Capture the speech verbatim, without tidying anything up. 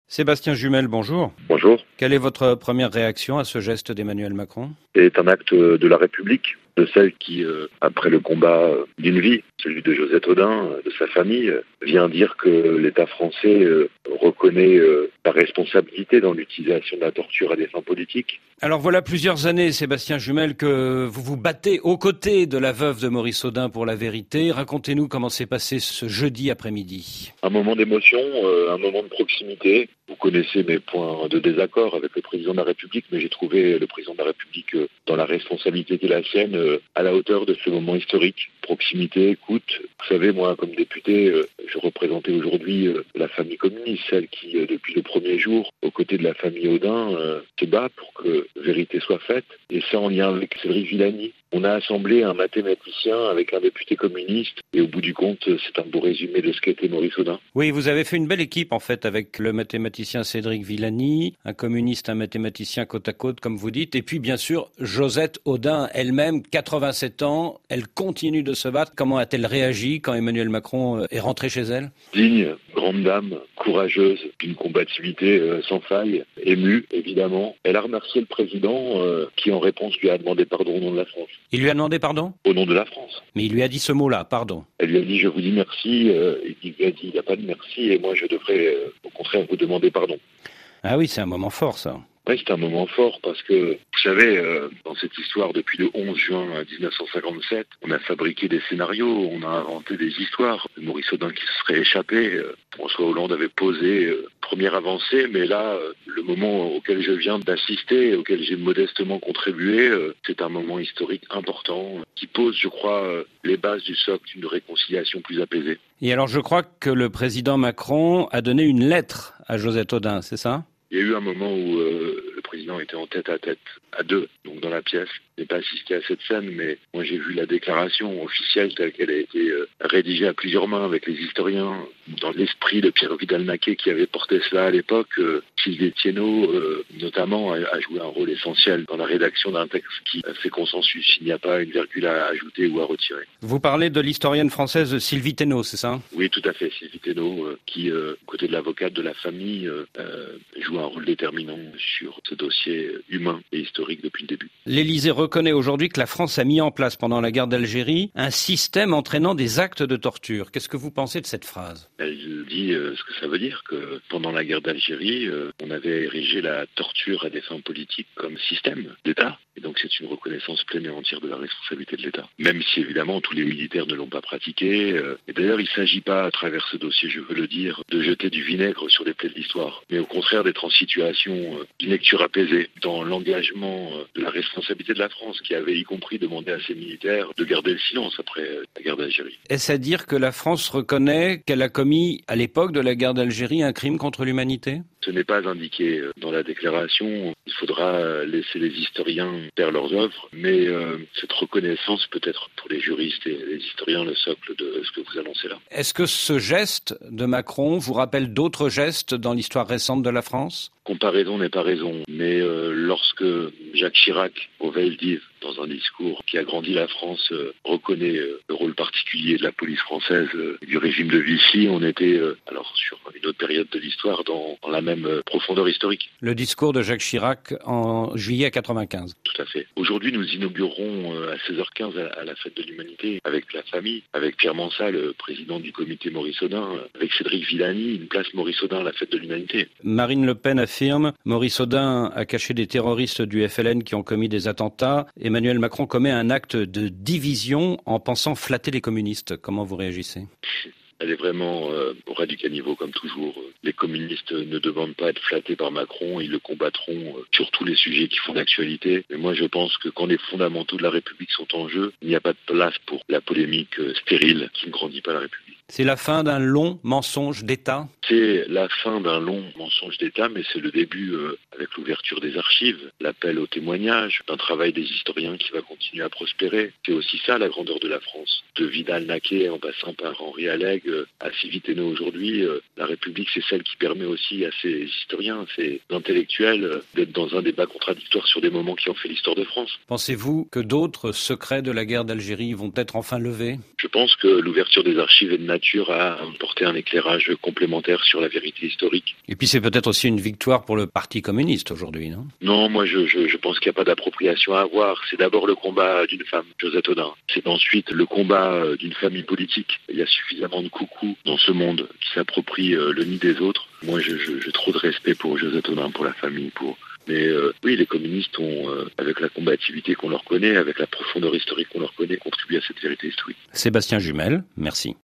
Sébastien Jumel, bonjour. Bonjour. Quelle est votre première réaction à ce geste d'Emmanuel Macron ? C'est un acte de la République, de celle qui, euh, après le combat d'une vie, celui de Josette Audin, de sa famille, euh, vient dire que l'État français euh, reconnaît euh, la responsabilité dans l'utilisation de la torture à des fins politiques. Alors voilà plusieurs années, Sébastien Jumel, que vous vous battez aux côtés de la veuve de Maurice Audin pour la vérité. Racontez-nous comment s'est passé ce jeudi après-midi. Un moment d'émotion, euh, un moment de proximité. Vous connaissez mes points de désaccord avec le président de la République, mais j'ai trouvé le président de la République euh, dans la responsabilité qui est la sienne, euh, à la hauteur de ce moment historique. Proximité, écoute. Vous savez, moi, comme député, euh, je représentais aujourd'hui euh, la famille communiste, celle qui, euh, depuis le premier jour, aux côtés de la famille Audin, euh, se bat pour que vérité soit faite. Et ça en lien avec Cédric Villani. On a assemblé un mathématicien avec un député communiste et au bout du compte, c'est un beau résumé de ce qu'était Maurice Audin. Oui, vous avez fait une belle équipe en fait avec le mathématicien Cédric Villani, un communiste, un mathématicien côte à côte comme vous dites, et puis bien sûr Josette Audin elle-même, quatre-vingt-sept ans, elle continue de se battre. Comment a-t-elle réagi quand Emmanuel Macron est rentré chez elle ? Digne, grande dame, courageuse, d'une combativité euh, sans faille, émue évidemment. Elle a remercié le président euh, qui en réponse lui a demandé pardon au nom de la France. Il lui a demandé pardon ? Au nom de la France. Mais il lui a dit ce mot-là, pardon. Elle lui a dit je vous dis merci, euh, et il lui a dit il n'y a pas de merci et moi je devrais euh, au contraire vous demander pardon. Ah oui, c'est un moment fort ça. Oui, c'est un moment fort parce que, vous savez, euh, dans cette histoire, depuis le onze juin dix-neuf cent cinquante-sept, on a fabriqué des scénarios, on a inventé des histoires. Maurice Audin qui se serait échappé, euh, François Hollande avait posé euh, première avancée, mais là, euh, le moment auquel je viens d'assister, auquel j'ai modestement contribué, euh, c'est un moment historique important euh, qui pose, je crois, euh, les bases du socle d'une réconciliation plus apaisée. Et alors, je crois que le président Macron a donné une lettre à Josette Audin, c'est ça ? Il y a eu un moment où euh, le président était en tête à tête, à deux, donc dans la pièce. Je n'ai pas assisté à cette scène, mais moi j'ai vu la déclaration officielle telle qu'elle a été euh, rédigée à plusieurs mains avec les historiens, dans l'esprit de Pierre Vidal-Naquet qui avait porté cela à l'époque. Euh, Sylvie Thiénot, euh, notamment, a, a joué un rôle essentiel dans la rédaction d'un texte qui fait consensus. Il n'y a pas une virgule à ajouter ou à retirer. Vous parlez de l'historienne française Sylvie Thiénot, c'est ça ? Oui, tout à fait. Sylvie Thiénot, euh, qui, euh, côté de l'avocate de la famille, euh, euh, joue un rôle déterminant sur ce dossier humain et historique depuis le début. L'Élysée reconnaît aujourd'hui que la France a mis en place pendant la guerre d'Algérie un système entraînant des actes de torture. Qu'est-ce que vous pensez de cette phrase ? Elle dit euh, ce que ça veut dire, que pendant la guerre d'Algérie, euh, on avait érigé la torture à des fins politiques comme système d'État. Et donc c'est une reconnaissance pleine et entière de la responsabilité de l'État. Même si évidemment tous les militaires ne l'ont pas pratiqué. Euh, et d'ailleurs il ne s'agit pas à travers ce dossier, je veux le dire, de jeter du vinaigre sur les plaies de l'histoire. Mais au contraire d'être en situation euh, d'une lecture apaisée, dans l'engagement euh, de la responsabilité de la France, qui avait y compris demandé à ses militaires de garder le silence après euh, la guerre d'Algérie. Est-ce à dire que la France reconnaît qu'elle a commis, à l'époque de la guerre d'Algérie, un crime contre l'humanité ? Ce n'est pas indiqué dans la déclaration. Il faudra laisser les historiens faire leurs œuvres, mais euh, cette reconnaissance peut être pour les juristes et les historiens le socle de ce que vous annoncez là. Est-ce que ce geste de Macron vous rappelle d'autres gestes dans l'histoire récente de la France ? Comparaison n'est pas raison, mais euh, lorsque Jacques Chirac, au Veldiv, dans un discours qui a grandi la France, euh, reconnaît euh, le rôle particulier de la police française euh, du régime de Vichy, on était, euh, alors sur une autre période de l'histoire, dans, dans la même euh, profondeur historique. Le discours de Jacques Chirac en juillet quatre-vingt-quinze. Tout à fait. Aujourd'hui, nous inaugurons euh, à seize heures quinze à, à la fête de l'humanité, avec la famille, avec Pierre Mansal, le président du comité Maurice Audin, avec Cédric Villani, une place Maurice Audin à la fête de l'humanité. Marine Le Pen affirme « Maurice Audin a caché des terroristes du F L N qui ont commis des attentats. Emmanuel Macron commet un acte de division en pensant flatter les communistes. » Comment vous réagissez ? Elle est vraiment euh, au ras du caniveau, comme toujours. Les communistes ne demandent pas à être flattés par Macron, ils le combattront euh, sur tous les sujets qui font d'actualité. Mais moi, je pense que quand les fondamentaux de la République sont en jeu, il n'y a pas de place pour la polémique euh, stérile qui ne grandit pas la République. C'est la fin d'un long mensonge d'État ? C'est la fin d'un long mensonge d'État, mais c'est le début, euh, avec l'ouverture des archives, l'appel au témoignage, d'un travail des historiens qui va continuer à prospérer. C'est aussi ça la grandeur de la France. De Vidal-Naquet en passant par Henri Alleg, euh, à Sylvie Thiénot aujourd'hui, euh, la République c'est celle qui permet aussi à ces historiens, ces intellectuels, euh, d'être dans un débat contradictoire sur des moments qui ont fait l'histoire de France. Pensez-vous que d'autres secrets de la guerre d'Algérie vont être enfin levés ? Je pense que l'ouverture des archives est de nature nature à porter un éclairage complémentaire sur la vérité historique. Et puis c'est peut-être aussi une victoire pour le Parti communiste aujourd'hui, non ? Non, moi je, je, je pense qu'il n'y a pas d'appropriation à avoir. C'est d'abord le combat d'une femme, Josette Audin. C'est ensuite le combat d'une famille politique. Il y a suffisamment de coucous dans ce monde qui s'approprient le nid des autres. Moi je, je, j'ai trop de respect pour Josette Audin, pour la famille, pour... Mais euh, oui, les communistes ont, euh, avec la combativité qu'on leur connaît, avec la profondeur historique qu'on leur connaît, contribué à cette vérité historique. Sébastien Jumel, merci.